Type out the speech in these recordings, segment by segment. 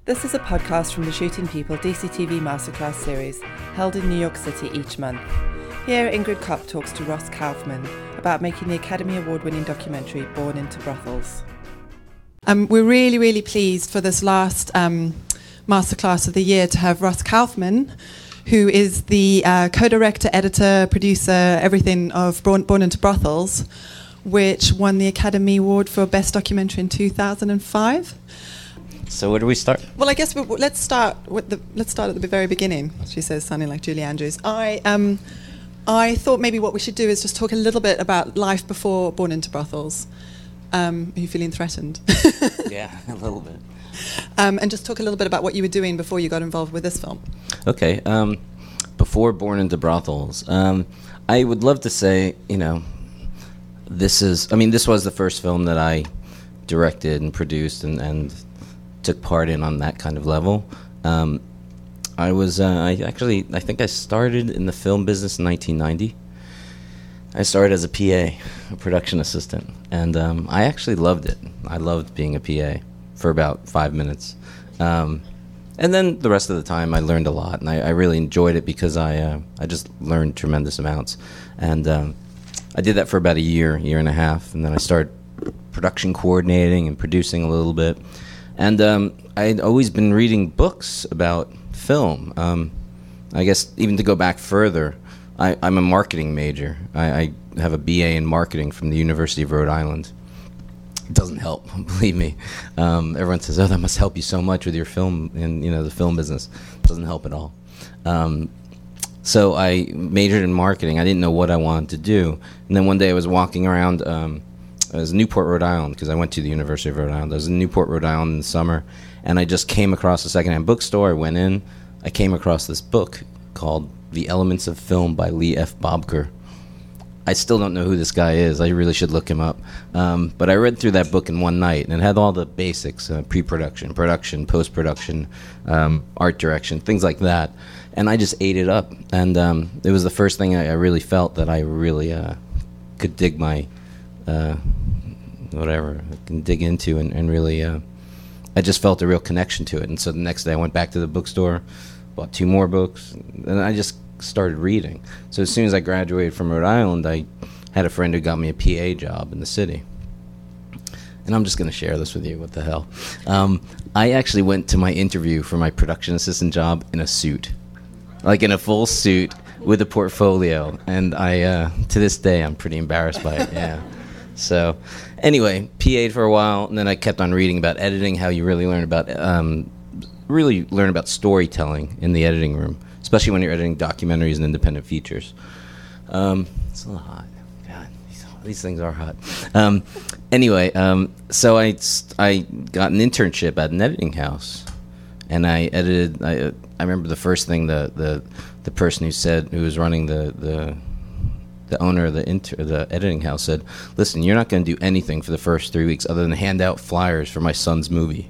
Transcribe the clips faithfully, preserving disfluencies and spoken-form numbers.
This is a podcast from the Shooting People D C T V Masterclass series, held in New York City each month. Here, Ingrid Kopp talks to Ross Kaufman about making the Academy Award-winning documentary Born into Brothels. Um, we're really, really pleased for this last um, masterclass of the year to have Ross Kaufman, who is the uh, co-director, editor, producer, everything of Born, Born into Brothels, which won the Academy Award for Best Documentary in two thousand five. So where do we start? Well, I guess we, let's start with the let's start at the very beginning. She says, sounding like Julie Andrews. I um, I thought maybe what we should do is just talk a little bit about life before Born into Brothels. Um, are you feeling threatened? Yeah, a little bit. Um, and just talk a little bit about what you were doing before you got involved with this film. Okay. Um, before Born into Brothels, um, I would love to say, you know, this is. I mean, this was the first film that I directed and produced and. and took part in on that kind of level. Um, I was, uh, I actually, I think I started in the film business in nineteen ninety. I started as a P A, a production assistant, and um, I actually loved it. I loved being a P A for about five minutes. Um, and then the rest of the time I learned a lot, and I, I really enjoyed it because I, uh, I just learned tremendous amounts. And um, I did that for about a year, year and a half, and then I started production coordinating and producing a little bit. And um, I'd always been reading books about film. Um, I guess even to go back further, I, I'm a marketing major. I, I have a B A in marketing from the University of Rhode Island. It doesn't help, believe me. Um, everyone says, "Oh, that must help you so much with your film and you know the film business." It doesn't help at all. Um, so I majored in marketing. I didn't know what I wanted to do, and then one day I was walking around. Um, I was in Newport, Rhode Island, because I went to the University of Rhode Island. I was in Newport, Rhode Island in the summer, and I just came across a secondhand bookstore. I went in. I came across this book called The Elements of Film by Lee F. Bobker. I still don't know who this guy is. I really should look him up. Um, but I read through that book in one night, and it had all the basics, uh, pre-production, production, post-production, um, art direction, things like that. And I just ate it up. And um, it was the first thing I, I really felt that I really uh, could dig my... Uh, whatever I can dig into and, and really uh, I just felt a real connection to it. And so the next day I went back to the bookstore, bought two more books, and I just started reading. So as soon as I graduated from Rhode Island, I had a friend who got me a P A job in the city. And I'm just going to share this with you. What the hell? Um, I actually went to my interview for my production assistant job in a suit, like in a full suit with a portfolio. And I, uh, to this day, I'm pretty embarrassed by it. Yeah. So, anyway, P A'd for a while, and then I kept on reading about editing, how you really learn about, um, really learn about storytelling in the editing room, especially when you're editing documentaries and independent features. Um, it's a little hot. God, these, these things are hot. Um, anyway, um, so I, I got an internship at an editing house, and I edited. I, I remember the first thing the the the person who said who was running the the. The owner of the inter- the editing house said, "Listen, you're not going to do anything for the first three weeks other than hand out flyers for my son's movie.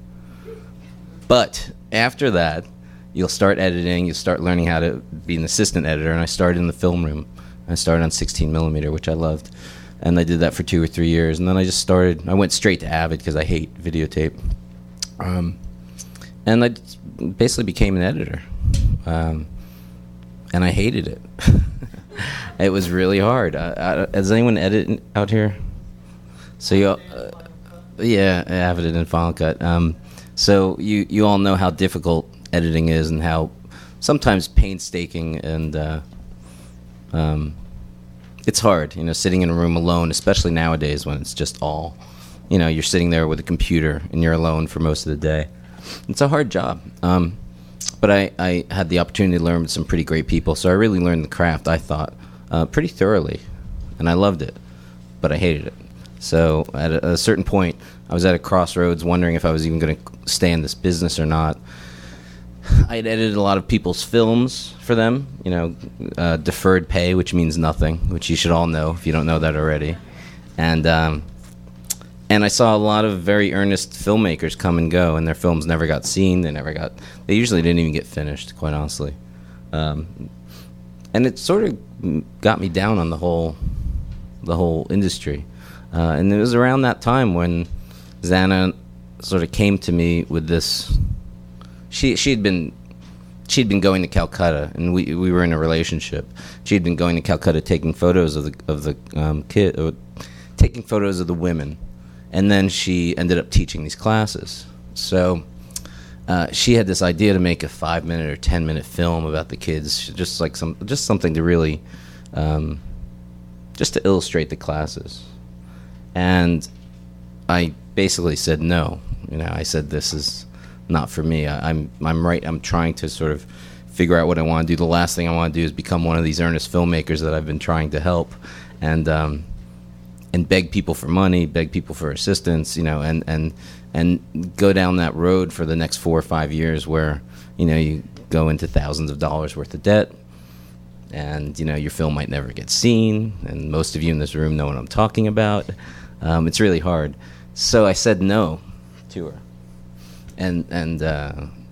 But after that, you'll start editing. You'll start learning how to be an assistant editor." And I started in the film room. I started on sixteen millimeter, which I loved, and I did that for two or three years. And then I just started. I went straight to Avid because I hate videotape, um, and I basically became an editor, um, and I hated it. It was really hard. Uh, uh, does anyone edit out here? So you, uh, yeah, Avid and Final Cut. Um, so you you all know how difficult editing is and how sometimes painstaking and uh, um, it's hard. You know, sitting in a room alone, especially nowadays when it's just all, you know, you're sitting there with a computer and you're alone for most of the day. It's a hard job. Um, But I, I had the opportunity to learn with some pretty great people, so I really learned the craft, I thought, uh, pretty thoroughly, and I loved it, but I hated it. So at a, a certain point, I was at a crossroads wondering if I was even going to stay in this business or not. I had edited a lot of people's films for them, you know, uh, deferred pay, which means nothing, which you should all know if you don't know that already. And um, and I saw a lot of very earnest filmmakers come and go, and their films never got seen. They never got. They usually didn't even get finished, quite honestly. Um, and it sort of got me down on the whole, the whole industry. Uh, and it was around that time when Zana sort of came to me with this she she had been she'd been going to Calcutta, and we we were in a relationship. She'd been going to Calcutta, taking photos of the of the um, kid, uh, taking photos of the women, and then she ended up teaching these classes. So uh, she had this idea to make a five minute or ten minute film about the kids, just like some just something to really, um, just to illustrate the classes. And I basically said no. You know, I said this is not for me. I, I'm I'm right. I'm trying to sort of figure out what I want to do. The last thing I want to do is become one of these earnest filmmakers that I've been trying to help, and um, and beg people for money, beg people for assistance. You know, and and and go down that road for the next four or five years, where you know you go into thousands of dollars worth of debt, and you know your film might never get seen. And most of you in this room know what I'm talking about. Um, it's really hard. So I said no to her. And and uh,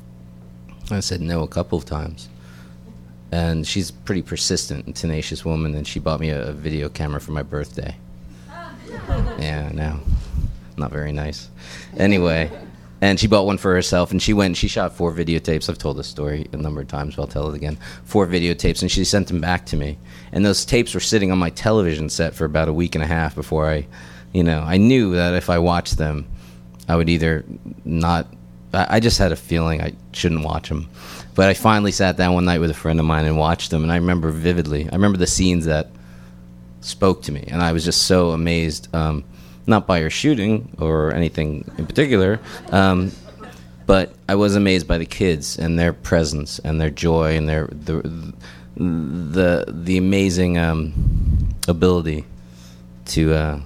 I said no a couple of times. And she's a pretty persistent and tenacious woman, and she bought me a, a video camera for my birthday. Yeah, no, not very nice. Anyway, and she bought one for herself, and she went and she shot four videotapes. I've told this story a number of times, but I'll tell it again. Four videotapes, and she sent them back to me. And those tapes were sitting on my television set for about a week and a half before I... You know, I knew that if I watched them, I would either not... I, I just had a feeling I shouldn't watch them. But I finally sat down one night with a friend of mine and watched them, and I remember vividly. I remember the scenes that spoke to me, and I was just so amazed, um, not by her shooting or anything in particular, um, but I was amazed by the kids and their presence and their joy and their the the, the amazing um, ability to... Uh,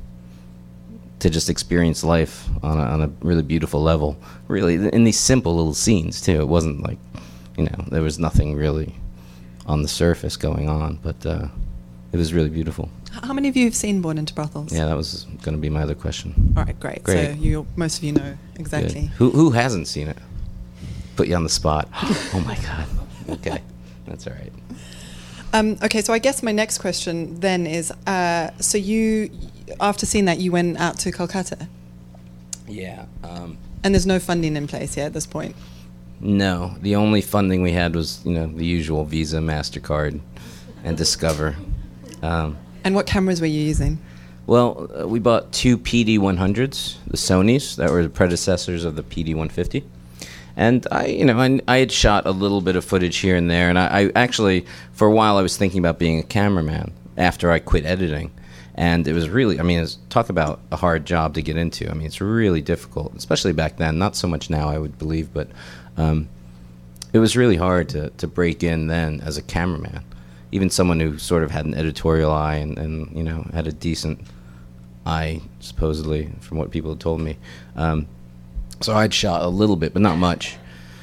to just experience life on a, on a really beautiful level, really, in these simple little scenes, too. It wasn't like, you know, there was nothing really on the surface going on, but uh, it was really beautiful. How many of you have seen Born into Brothels? Yeah, that was going to be my other question. All right, great. Great. So you, most of you know exactly. Good. Who who hasn't seen it? Put you on the spot. Oh, my God. Okay, that's all right. Um, okay, so I guess my next question then is, uh, so you... After seeing that, you went out to Calcutta? Yeah. Um, and there's no funding in place yet at this point? No. The only funding we had was, you know, the usual Visa, MasterCard, and Discover. Um, and what cameras were you using? Well, uh, we bought two P D one hundreds, the Sonys, that were the predecessors of the P D one fifty. And I, you know, I, I had shot a little bit of footage here and there, and I, I actually, for a while, I was thinking about being a cameraman after I quit editing. And it was really, I mean, it's, talk about a hard job to get into. I mean, it's really difficult, especially back then. Not so much now, I would believe, but um, it was really hard to, to break in then as a cameraman. Even someone who sort of had an editorial eye and, and you know, had a decent eye, supposedly, from what people had told me. Um, so I'd shot a little bit, but not much.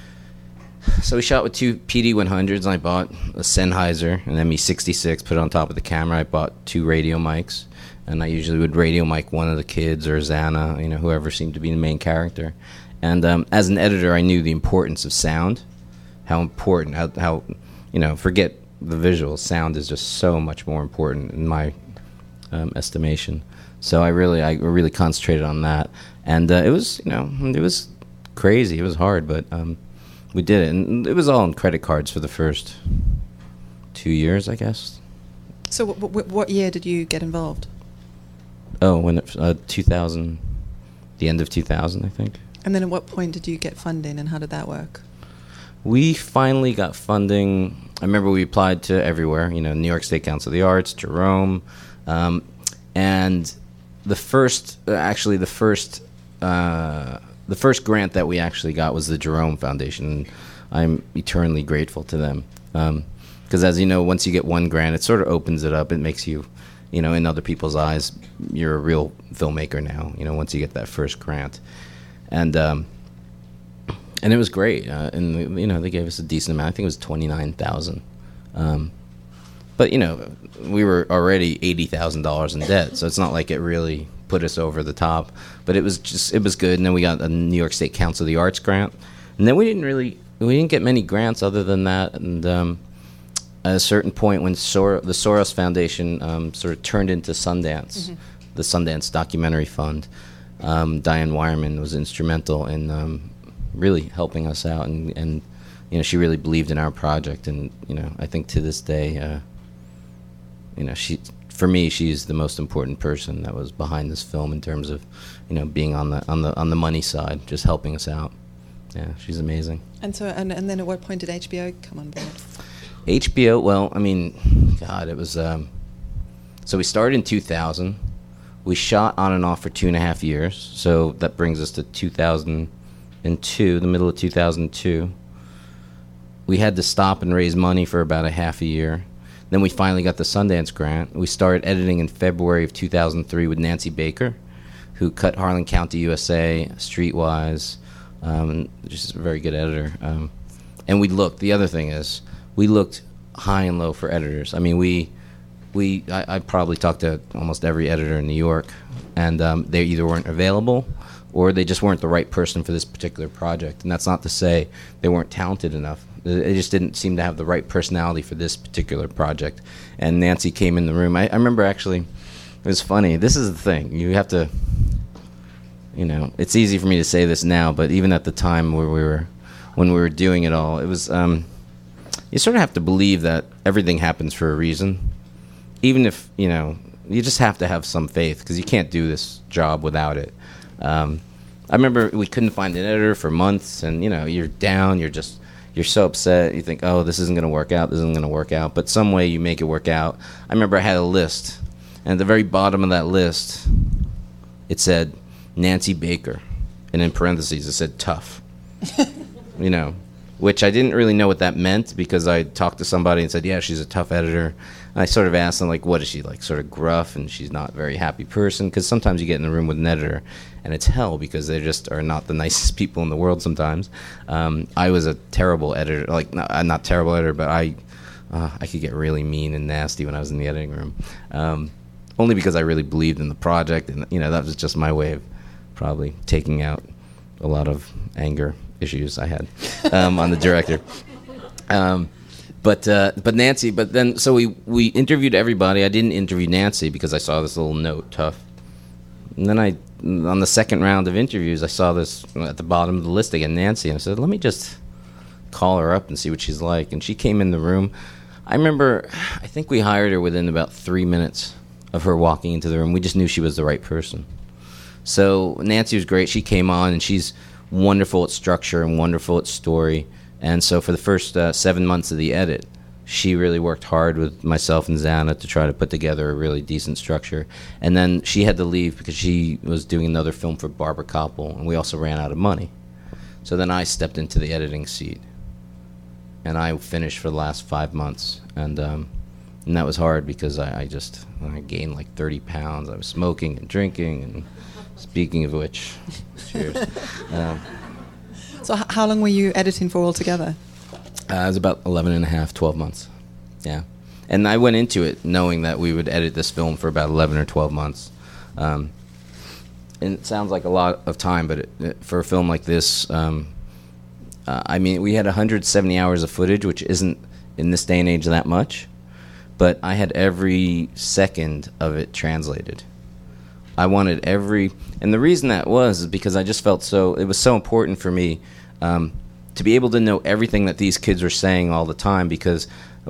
So we shot with two P D one hundreds, and I bought a Sennheiser, an M E sixty-six, put it on top of the camera. I bought two radio mics, and I usually would radio mic one of the kids or Xana, you know, whoever seemed to be the main character. And um, as an editor, I knew the importance of sound, how important, how, how, you know, forget the visuals. Sound is just so much more important in my um, estimation. So I really, I really concentrated on that, and uh, it was, you know, it was crazy. It was hard, but. Um, We did it, and it was all on credit cards for the first two years, I guess. So w- w- what year did you get involved? Oh, when it, uh, two thousand, the end of two thousand, I think. And then at what point did you get funding, and how did that work? We finally got funding. I remember we applied to everywhere, you know, New York State Council of the Arts, Jerome, um, and the first, uh, actually the first... Uh, The first grant that we actually got was the Jerome Foundation, and I'm eternally grateful to them. Because um, as you know, once you get one grant, it sort of opens it up. It makes you, you know, in other people's eyes, you're a real filmmaker now, you know, once you get that first grant. And um, and it was great. Uh, and, you know, they gave us a decent amount. I think it was twenty-nine thousand dollars. Um, but, you know, we were already eighty thousand dollars in debt, so it's not like it really... put us over the top, but it was just it was good. And then we got a New York State Council of the Arts grant, and then we didn't really we didn't get many grants other than that. And um, at a certain point, when Sor- the Soros Foundation um, sort of turned into Sundance, mm-hmm. the Sundance Documentary Fund, um, Diane Wireman was instrumental in um, really helping us out, and, and you know, she really believed in our project, and you know, I think to this day, uh, you know, she, for me, she's the most important person that was behind this film in terms of, you know, being on the on the on the money side, just helping us out. Yeah, she's amazing. And so, and, and then at what point did H B O come on board? H B O, well, I mean, God, it was. Um, so we started in two thousand. We shot on and off for two and a half years. So that brings us to two thousand two, the middle of two thousand two. We had to stop and raise money for about a half a year. Then we finally got the Sundance grant. We started editing in February of two thousand three with Nancy Baker, who cut Harlan County, U S A, Streetwise. Um, just a very good editor. Um, and we looked, the other thing is, we looked high and low for editors. I mean, we, we I, I probably talked to almost every editor in New York, and um, they either weren't available or they just weren't the right person for this particular project. And that's not to say they weren't talented enough. They just didn't seem to have the right personality for this particular project. And Nancy came in the room. I, I remember actually, it was funny. This is the thing. You have to... You know, it's easy for me to say this now, but even at the time where we were, when we were doing it all, it was, um, you sort of have to believe that everything happens for a reason. Even if, you know, you just have to have some faith, because you can't do this job without it. Um, I remember we couldn't find an editor for months, and, you know, you're down, you're just, you're so upset, you think, oh, this isn't going to work out, this isn't going to work out, but some way you make it work out. I remember I had a list, and at the very bottom of that list, it said, Nancy Baker, and in parentheses it said tough. You know, which I didn't really know what that meant, because I talked to somebody and said, yeah, she's a tough editor. And I sort of asked them, like, what is she, like, sort of gruff, and she's not a very happy person? Because sometimes you get in the room with an editor and it's hell, because they just are not the nicest people in the world sometimes. Um, I was a terrible editor, like, not, not terrible editor, but I uh, I could get really mean and nasty when I was in the editing room. Um, only because I really believed in the project, and, you know, that was just my way of probably taking out a lot of anger issues I had um, on the director. Um, but uh, but Nancy, but then, so we, we interviewed everybody. I didn't interview Nancy because I saw this little note, tough. And then I, on the second round of interviews, I saw this at the bottom of the list again, Nancy, and I said, let me just call her up and see what she's like. And she came in the room. I remember, I think we hired her within about three minutes of her walking into the room. We just knew she was the right person. So Nancy was great. She came on, and she's wonderful at structure and wonderful at story. And so for the first uh, seven months of the edit, she really worked hard with myself and Zana to try to put together a really decent structure. And then she had to leave because she was doing another film for Barbara Koppel, and we also ran out of money. So then I stepped into the editing seat, and I finished for the last five months. And um, and that was hard because I, I just I gained like thirty pounds. I was smoking and drinking, and speaking of which, cheers. Um, so h- how long were you editing for altogether? Uh, it was about eleven and a half, twelve months. Yeah. And I went into it knowing that we would edit this film for about eleven or twelve months. Um, and it sounds like a lot of time, but it, it, for a film like this, um, uh, I mean, we had one hundred seventy hours of footage, which isn't, in this day and age, that much. But I had every second of it translated. I wanted every... And the reason that was is because I just felt so... It was so important for me um, to be able to know everything that these kids were saying all the time, because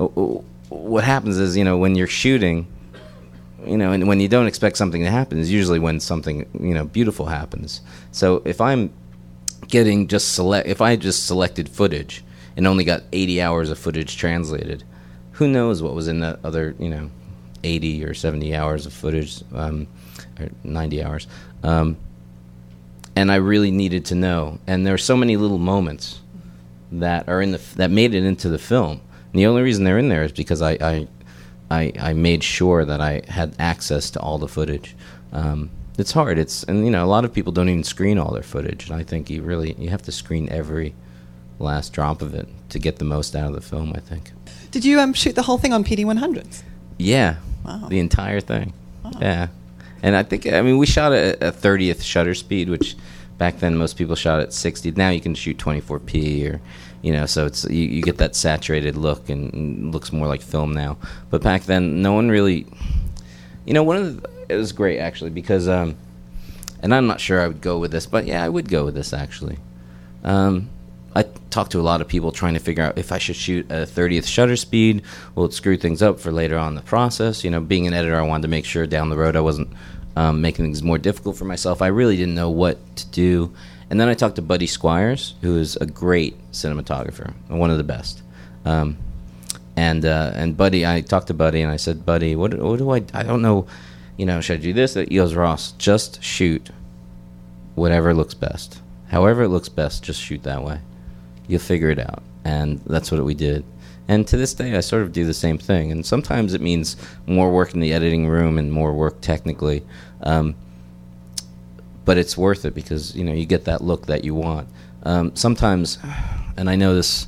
what happens is, you know, when you're shooting, you know, and when you don't expect something to happen is usually when something, you know, beautiful happens. So if I'm getting just select... If I just selected footage and only got eighty hours of footage translated, who knows what was in that other, you know, eighty or seventy hours of footage, um, or ninety hours. Um, and I really needed to know. And there are so many little moments that are in the f- that made it into the film. And the only reason they're in there is because I I, I, I made sure that I had access to all the footage. Um, it's hard. It's and you know a lot of people don't even screen all their footage. And I think you really you have to screen every last drop of it to get the most out of the film, I think. Did you um, shoot the whole thing on P D one hundreds? Yeah. Wow. The entire thing. Wow. Yeah. And I think, I mean, we shot at a thirtieth shutter speed, which back then most people shot at sixty. Now you can shoot twenty-four p, or, you know, so it's you, you get that saturated look, and, and it looks more like film now. But back then, no one really, you know, one of the, it was great, actually, because, um, and I'm not sure I would go with this, but yeah, I would go with this, actually. Um, I talked to a lot of people trying to figure out if I should shoot at a thirtieth shutter speed. Will it screw things up for later on in the process? You know, being an editor, I wanted to make sure down the road I wasn't um, making things more difficult for myself. I really didn't know what to do. And then I talked to Buddy Squires, who is a great cinematographer, one of the best. Um, and uh, and Buddy, I talked to Buddy, and I said, Buddy, what, what do I, I don't know, you know, should I do this? He goes, Ross, just shoot whatever looks best. However it looks best, just shoot that way. You'll figure it out. And that's what we did. And to this day, I sort of do the same thing. And sometimes it means more work in the editing room and more work technically. Um, but it's worth it because, you know, you get that look that you want. Um, sometimes, and I know this,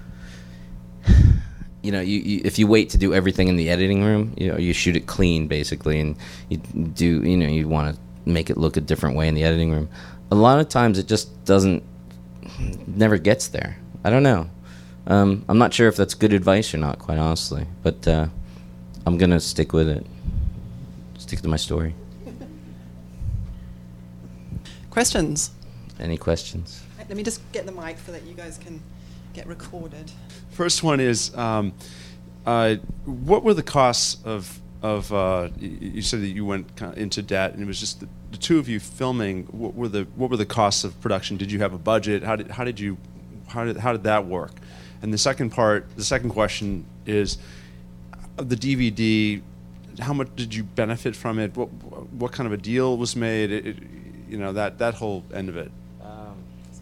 you know, you, you, if you wait to do everything in the editing room, you know, you shoot it clean, basically, and you do, you know, you want to make it look a different way in the editing room. A lot of times it just doesn't, never gets there. I don't know. Um, I'm not sure if that's good advice or not, quite honestly, but uh, I'm going to stick with it. Stick to my story. Questions? Any questions? Let me just get the mic so that you guys can get recorded. First one is, um, uh, what were the costs of, of uh, y- you said that you went kind of into debt, and it was just the, the two of you filming. What were the what were the costs of production? Did you have a budget? How did how did you how did how did that work? And the second part, the second question is, uh, the D V D. How much did you benefit from it? What what kind of a deal was made? It, it, you know, that that whole end of it. Um,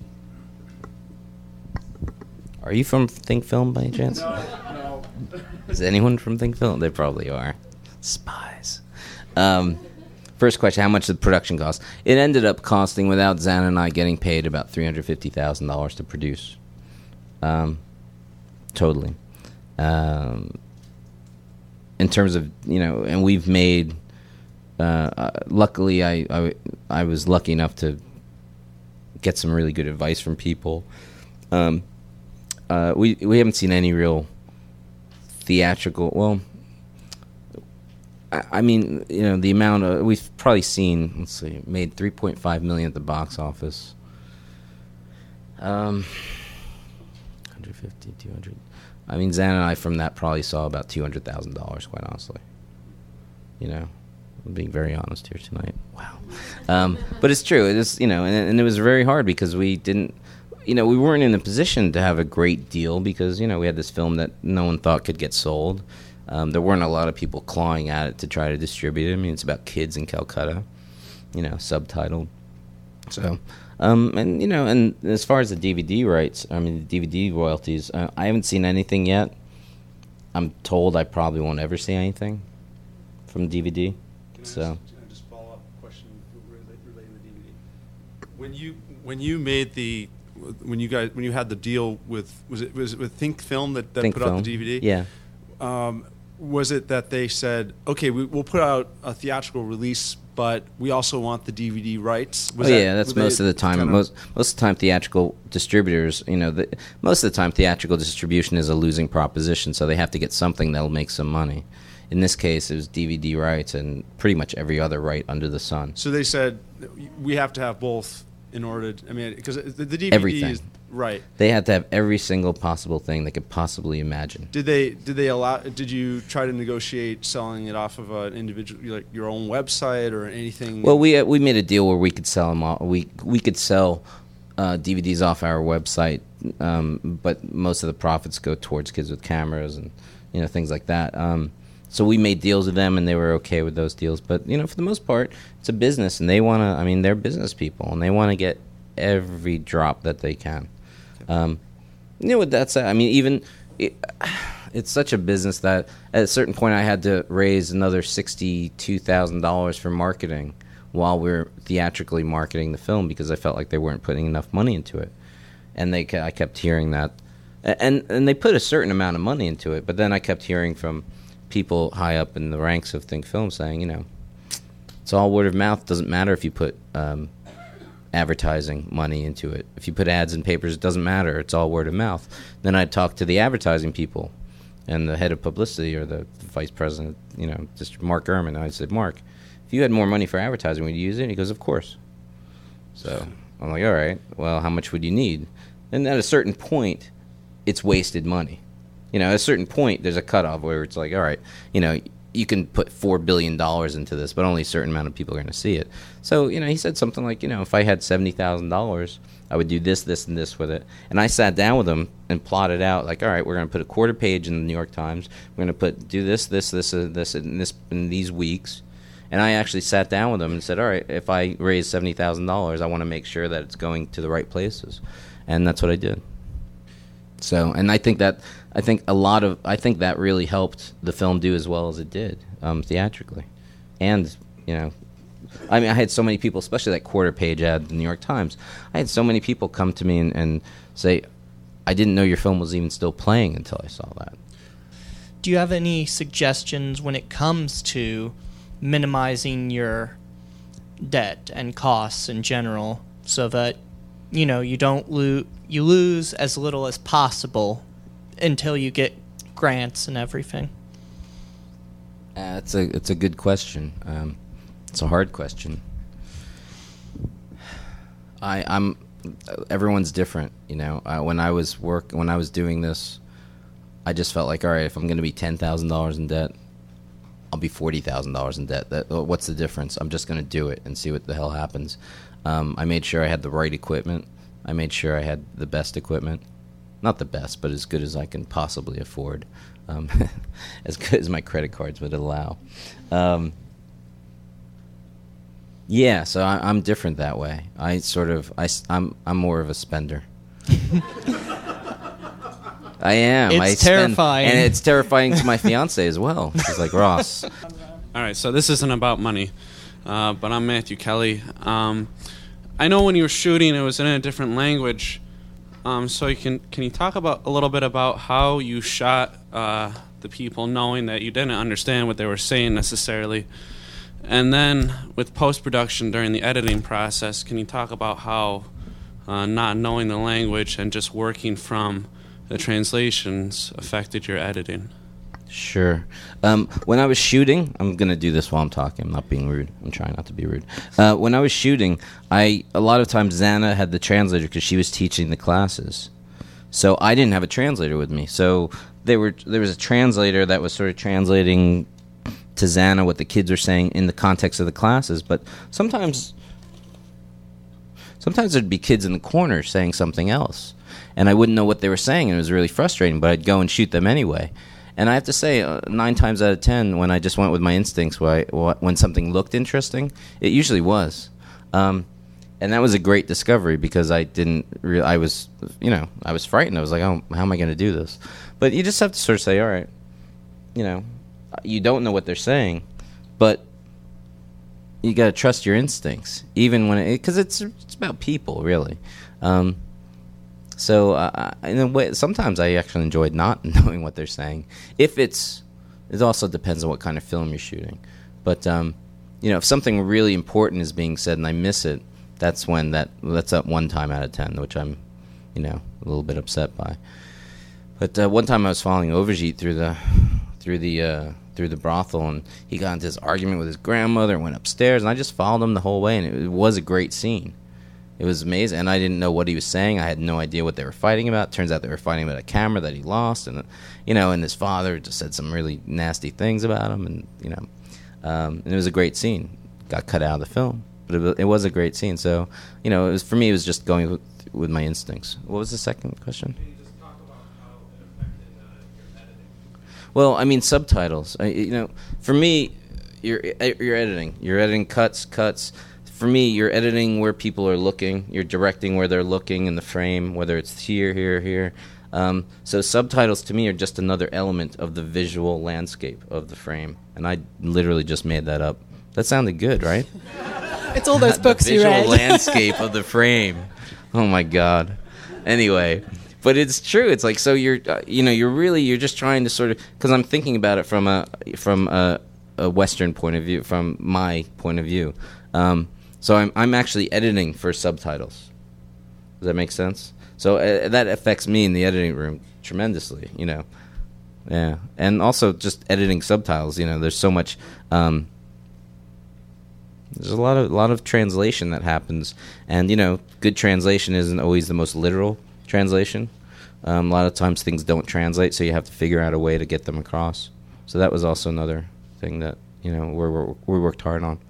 are you from Think Film by any chance? No, no. Is anyone from Think Film? They probably are. Spies. Um, first question, how much did the production cost? It ended up costing, without Zan and I getting paid, about three hundred fifty thousand dollars to produce. Um, totally. Um, in terms of, you know, and we've made, uh, uh, luckily I, I, I was lucky enough to get some really good advice from people. Um, uh, we, we haven't seen any real theatrical, well, I mean, you know, the amount of, we've probably seen, let's see, made three point five million dollars at the box office. Um, one hundred fifty, two hundred. I mean, Zan and I from that probably saw about two hundred thousand dollars, quite honestly. You know, I'm being very honest here tonight. Wow. Um, but it's true. It is, you know, and, and it was very hard because we didn't, you know, we weren't in a position to have a great deal because, you know, we had this film that no one thought could get sold. Um, there weren't a lot of people clawing at it to try to distribute it. I mean, it's about kids in Calcutta, you know, subtitled. So, um, and, you know, and as far as the D V D rights, I mean, the D V D royalties, uh, I haven't seen anything yet. I'm told I probably won't ever see anything from D V D. Can I So. just, can I just follow up question related to the D V D? When you when you made the when you guys when you had the deal with was it was it with Think Film that, that Think put Film. out the D V D? Yeah. Um, was it that they said, okay, we, we'll put out a theatrical release, but we also want the D V D rights? Was oh that- yeah, that's were most they of the time. kinda- Most most of the time, theatrical distributors, you know, the, most of the time, theatrical distribution is a losing proposition, so they have to get something that'll make some money. In this case, it was D V D rights and pretty much every other right under the sun. So they said we have to have both in order. To, I mean, because the, the D V D Everything. is right. They had to have every single possible thing they could possibly imagine. Did they did they allow? Did you try to negotiate selling it off of an individual, like your own website or anything? Well, we uh, we made a deal where we could sell them all. We we could sell uh, D V Ds off our website, um, but most of the profits go towards Kids with Cameras and you know things like that. Um, so we made deals with them, and they were okay with those deals. But you know, for the most part, it's a business, and they want to. I mean, they're business people, and they want to get every drop that they can. Um, you know what that's? I mean, even it, it's such a business that at a certain point I had to raise another sixty-two thousand dollars for marketing while we we're theatrically marketing the film because I felt like they weren't putting enough money into it, and they I kept hearing that, and and they put a certain amount of money into it, but then I kept hearing from people high up in the ranks of Think Film saying, you know, it's all word of mouth. Doesn't matter if you put um, advertising money into it. If you put ads in papers, it doesn't matter. It's all word of mouth. Then I'd talk to the advertising people and the head of publicity or the vice president, you know, just Mark Gurman. I said, Mark, if you had more money for advertising, would you use it? He goes, of course. So I'm like, all right, well, how much would you need? And at a certain point, it's wasted money. You know, at a certain point, there's a cutoff where it's like, all right, you know, you can put four billion dollars into this, but only a certain amount of people are going to see it. So, you know, he said something like, you know, if I had seventy thousand dollars, I would do this, this, and this with it. And I sat down with him and plotted out, like, all right, we're going to put a quarter page in the New York Times. We're going to put do this, this, this, uh, this, and this in these weeks. And I actually sat down with him and said, all right, if I raise seventy thousand dollars, I want to make sure that it's going to the right places. And that's what I did. So, and I think that, I think a lot of, I think that really helped the film do as well as it did, um, theatrically. And, you know, I mean, I had so many people, especially that quarter page ad in the New York Times, I had so many people come to me and, and say, I didn't know your film was even still playing until I saw that. Do you have any suggestions when it comes to minimizing your debt and costs in general so that, you know, you don't lose, you lose as little as possible until you get grants and everything? Uh, it's a it's a good question. Um, it's a hard question. I I'm everyone's different, you know. Uh, when I was work when I was doing this, I just felt like, all right, if I'm going to be ten thousand dollars in debt, I'll be forty thousand dollars in debt. That what's the difference? I'm just going to do it and see what the hell happens. Um, I made sure I had the right equipment. I made sure I had the best equipment. Not the best, but as good as I can possibly afford. Um, as good as my credit cards would allow. Um, yeah, so I, I'm different that way. I sort of, I, I'm, I'm more of a spender. I am. It's I spend, terrifying. And it's terrifying to my fiance as well. She's like, Ross. All right, so this isn't about money, uh, but I'm Matthew Kelly. Um, I know when you were shooting, it was in a different language. Um, so you can can you talk about a little bit about how you shot uh, the people, knowing that you didn't understand what they were saying necessarily, and then with post-production during the editing process, can you talk about how uh, not knowing the language and just working from the translations affected your editing? Sure. Um, when I was shooting, I'm going to do this while I'm talking. I'm not being rude. I'm trying not to be rude. Uh, when I was shooting, I a lot of times Xana had the translator because she was teaching the classes. So I didn't have a translator with me. So there were there was a translator that was sort of translating to Xana what the kids were saying in the context of the classes. But sometimes, sometimes there'd be kids in the corner saying something else, and I wouldn't know what they were saying, and it was really frustrating. But I'd go and shoot them anyway. And I have to say, uh, nine times out of ten, when I just went with my instincts, where I, when something looked interesting, it usually was. Um, and that was a great discovery because I didn't. Re- I was, you know, I was frightened. I was like, oh, how am I going to do this? But you just have to sort of say, all right, you know, you don't know what they're saying, but you got to trust your instincts, even when it, because it's it's about people, really. Um, So, uh, in a way, sometimes I actually enjoyed not knowing what they're saying. If it's, it also depends on what kind of film you're shooting. But, um, you know, if something really important is being said and I miss it, that's when that, that's up one time out of ten, which I'm, you know, a little bit upset by. But uh, one time I was following Overjeet through the, through the, uh, through the brothel, and he got into this argument with his grandmother and went upstairs, and I just followed him the whole way, and it, it was a great scene. It was amazing, and I didn't know what he was saying. I had no idea what they were fighting about. Turns out they were fighting about a camera that he lost, and you know, and his father just said some really nasty things about him, and you know, um, and it was a great scene. Got cut out of the film, but it, it was a great scene. So, you know, it was for me. It was just going with, with my instincts. What was the second question? Can you just talk about how it affected uh, your editing? Well, I mean, subtitles. I, you know, for me, you're you're editing. You're editing cuts, cuts. For me, you're editing where people are looking. You're directing where they're looking in the frame, whether it's here, here, here. Um, so subtitles to me are just another element of the visual landscape of the frame. And I literally just made that up. That sounded good, right? It's all those books you read. The visual landscape of the frame. Oh my God. Anyway, but it's true. It's like, so you're, uh, you know, you're really, you're just trying to sort of, because I'm thinking about it from a from a, a Western point of view, from my point of view. Um, So I'm I'm actually editing for subtitles. Does that make sense? So uh, that affects me in the editing room tremendously, you know. Yeah, and also just editing subtitles. You know, there's so much. Um, there's a lot of a lot of translation that happens, and you know, good translation isn't always the most literal. translation. Um, a lot of times things don't translate, so you have to figure out a way to get them across. So that was also another thing that, you know, we're, we're, we worked hard on.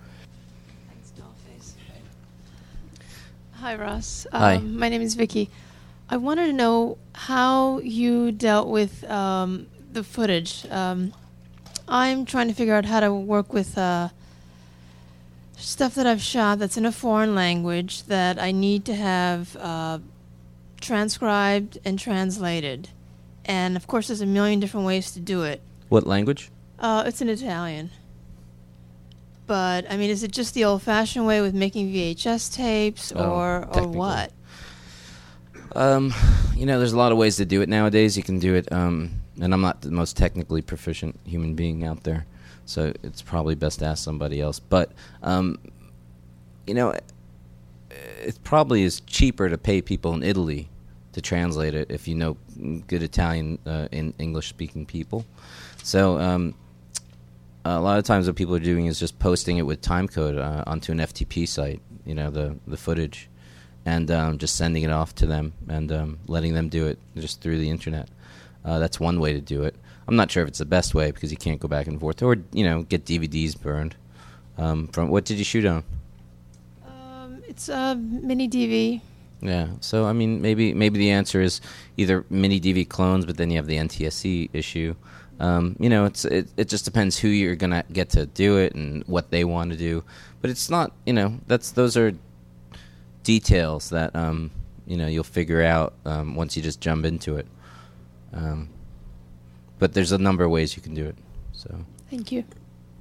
Hi, Ross. Hi. Um, my name is Vicky. I wanted to know how you dealt with um, the footage. Um, I'm trying to figure out how to work with uh, stuff that I've shot that's in a foreign language that I need to have uh, transcribed and translated. And, of course, there's a million different ways to do it. What language? Uh, it's in Italian. But, I mean, is it just the old-fashioned way with making V H S tapes, Oh, or or technically. what? Um, you know, there's a lot of ways to do it nowadays. You can do it, um, and I'm not the most technically proficient human being out there, so it's probably best to ask somebody else. But, um, you know, it, it probably is cheaper to pay people in Italy to translate it if you know good Italian uh, in English-speaking people. So um, a lot of times what people are doing is just posting it with timecode uh, onto an F T P site, you know, the, the footage, and um, just sending it off to them and um, letting them do it just through the internet. Uh, that's one way to do it. I'm not sure if it's the best way because you can't go back and forth, or, you know, get D V Ds burned. Um, from what did you shoot on? Um, it's a mini D V. Yeah, so I mean, maybe maybe the answer is either mini D V clones, but then you have the N T S C issue. Um, you know, it's it, it just depends who you're gonna get to do it and what they want to do. But it's not, you know, that's those are details that um, you know, you'll figure out um, once you just jump into it. Um, but there's a number of ways you can do it. So Thank you.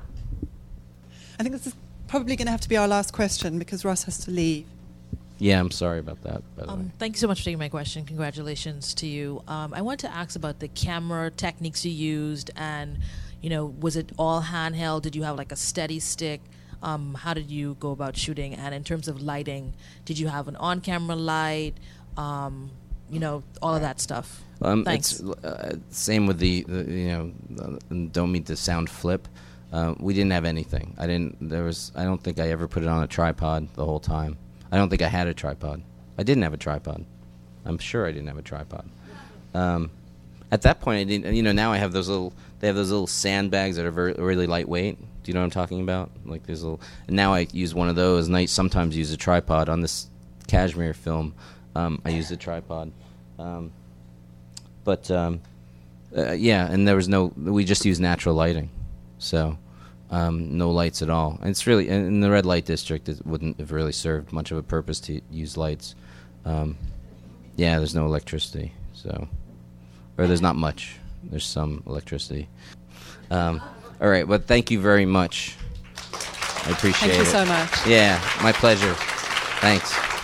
I think this is probably going to have to be our last question because Ross has to leave. yeah, I'm sorry about that. By the way. Um, thank you so much for taking my question. Congratulations to you. Um, I want to ask about the camera techniques you used, and you know, was it all handheld? Did you have like a steady stick? Um, how did you go about shooting? And in terms of lighting, did you have an on-camera light? Um, you know, all of that stuff. Um, Thanks. It's uh, same with the, the you know, uh, don't mean to sound flip. Uh, we didn't have anything. I didn't. There was. I don't think I ever put it on a tripod the whole time. I don't think I had a tripod. I didn't have a tripod. I'm sure I didn't have a tripod. Um, at that point, I didn't. You know, now I have those little. They have those little sandbags that are very, really lightweight. Do you know what I'm talking about? Like there's little. And now I use one of those, and I sometimes use a tripod on this cashmere film. Um, I used a tripod. Um, but um, uh, yeah, and there was no. We just used natural lighting, so. Um, no lights at all. And it's really in the red light district. It wouldn't have really served much of a purpose to use lights. Um, yeah, there's no electricity, so or there's not much. There's some electricity. Um, all right, but thank you very much. I appreciate it. Thank you so much. Yeah, my pleasure. Thanks.